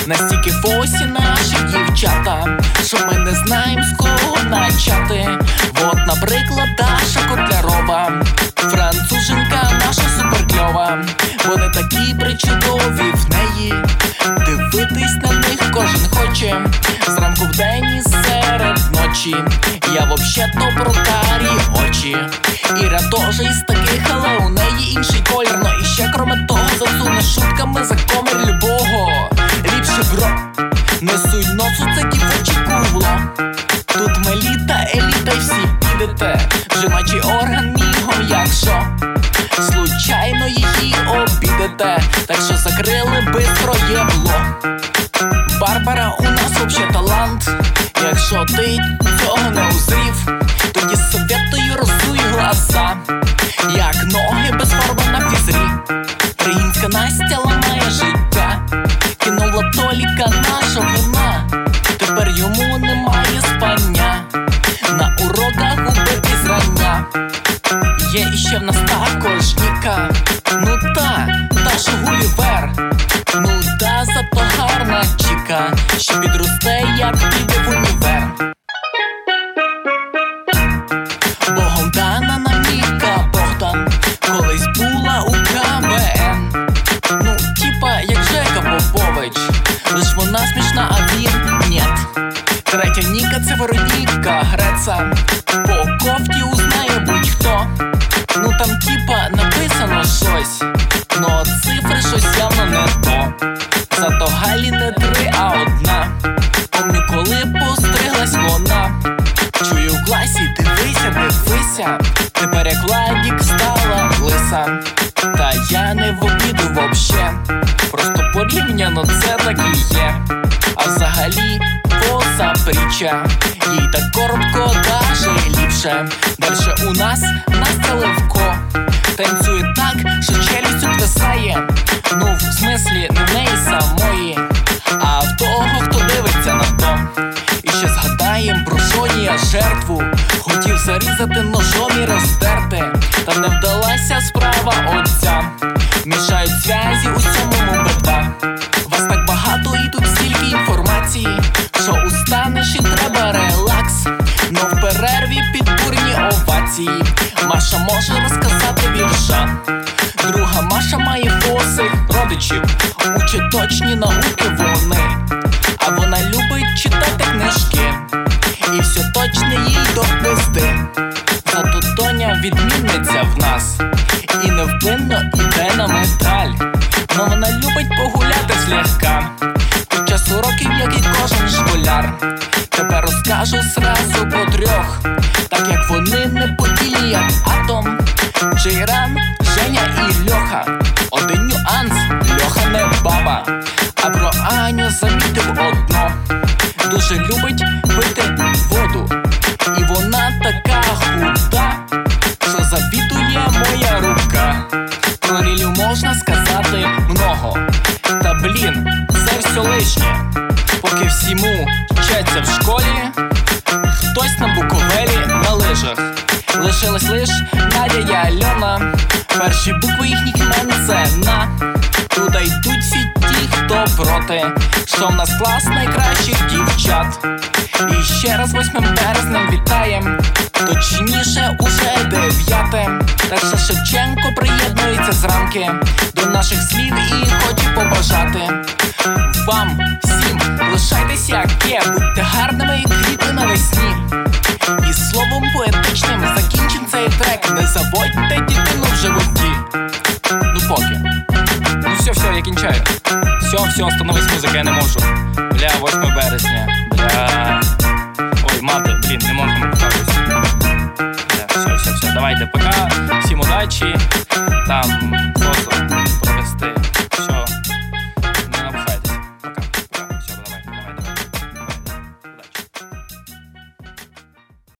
Настільки фосі наші дівчата, що ми не знаємо, з кого начати. Вот, наприклад, Даша Котлярова, француженка наша суперкльова. Вони такі причудові, в неї дивитись на них кожен хоче. Зранку вдень і серед ночі. Я вообще-то про карі очі. Іра теж із таких, але у неї інший колір. Ну і ще кроме того засуне шутками за комір любого. Ліпше бро, не суй носу, це дівочі кубло. Тут ми літа, еліта й всі підете. Жіночий орган мігом, якщо случайно її обідете. Так що закрили бистро єбло. Барбара у нас вообще талант. Якщо ти цього не узрів, тоді советую розуй глаза. Як ноги без фарби на фізрі. Українська Настя ламає життя. Кинула Толіка наша вона. Тепер йому немає спання. На уроках убити зрання. Є іще в нас також Ніка. Ну та Гулівер. Ну та зато гарна чіка, що підросте, як піде в універ. Богом дана нам Ніка Богдан, колись була у КВН. Ну, типа, як Жека Попович, лиш вона смішна, а він нет. Третя Ніка — це Вероніка Греца. По кофті узнає будь-хто. Ну там типа написано щось, но цифри щось явно не то. Зато Галі не 3, а 1. Помню, коли постриглась вона. Чую в класі, дивися. Тепер як Владік стала лиса. Та я не в обіду вообще. Просто порівняно це так і є. А взагалі поза притча. Їй так коротко, даже ліпше. Дальше у нас Настя Левко. Танцює так, що челюсть отвисає. Ну, в смислі, не в неї самої, а в того, хто дивиться на то. І ще згадаєм про Жонія жертву. Хотів зарізати ножом і роздерти. Та не вдалася справа отця. Мішають зв'язі у 7-му Б2. Вас так багато і тут стільки інформації, що устанеш і треба релакс. Но в перерві підбурні овації Маша може розказати вірша. Друга Маша має фоси родичів, учить точні науки вони. А вона любить читати книжки, і все точне їй до пизди. Зато Тоня відмінниця в нас, і невпинно іде на медаль. Но вона любить погуляти злегка під час уроків, як і кожен школяр. Тепер розкажу зразу по 3, так як вони не подільні, як атом. Джейран, Женя і Льоха. Один нюанс, Льоха не баба. А про Аню замітив одно: дуже любить пити воду. І вона така худа, що завідує моя рука. Про Лілю можна сказати много. Та блін, це все лишнє. Поки всьому вчаться в школі, хтось на Буковелі на лижах. Лишилась лиш Надя і Альона. Перші букви їхніх імен – це на. Туди йдуть всі ті, хто проти, що в нас клас найкращих дівчат. І ще раз 8 березнем вітаєм, точніше уже 9. Так що Шевченко приєднується зранки до наших слів і хоче побажати вам всім: лишайтесь як є, будьте гарними і квіти навесні. І словом поетичним закінчим цей трек. Не заводьте дитину в животі. Ну поки. Ну все, я кінчаю. Все, остановись музика, я не можу. Бля, 8 березня. Бля. Ой, мати, блін, не можу покататися. Бля, все, давайте, пока. Всім удачі. Там